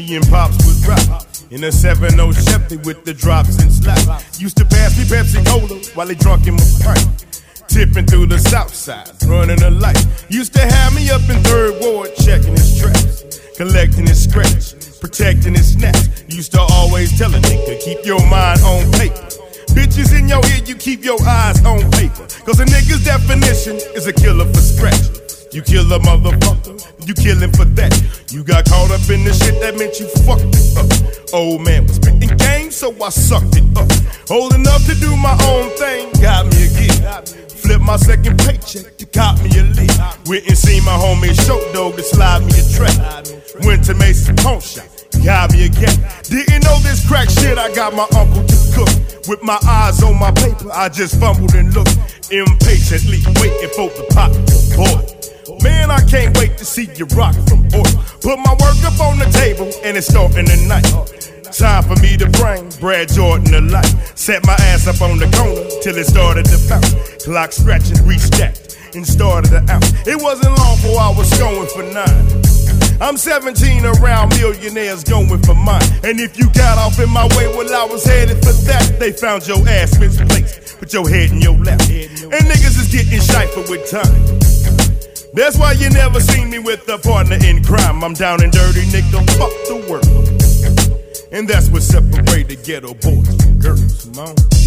Me and Pops was rock in a 7-0 Chevy with the drops and slaps. Used to pass me Pepsi Cola while they drunk in my pint. Tipping through the south side, running a light. Used to have me up in 3rd Ward, checking his traps, collecting his scratch, protecting his snaps. Used to always tell a nigga, keep your mind on paper. Bitches in your ear, you keep your eyes on paper. Cause a nigga's definition is a killer for scratch. You kill a motherfucker, you kill him for that. You got caught up in the shit that meant you fucked it up. Old man was spitting game, so I sucked it up. Old enough to do my own thing, got me a gig. Flip my second paycheck to cop me a lead. Went and seen my homie Show Dog to slide me a track. Went to Mason's pawn shop, got me a gap. Didn't know this crack shit, I got my uncle to cook. With my eyes on my paper, I just fumbled and looked. Impatiently waiting for the pot to boil. Man, I can't wait to see you rock from oil. Put my work up on the table and it's starting tonight. Time for me to bring Brad Jordan to life. Set my ass up on the corner till it started to bounce. Clock scratching, restacked and started to out. It wasn't long before I was going for 9. I'm 17 around millionaires going for mine. And if you got off in my way while I was headed for that, they found your ass misplaced with your head in your lap. And niggas is getting shifted with time. That's why you never seen me with a partner in crime. I'm down and dirty, nigga, fuck the world. And that's what separates the ghetto boys from girls. Come on.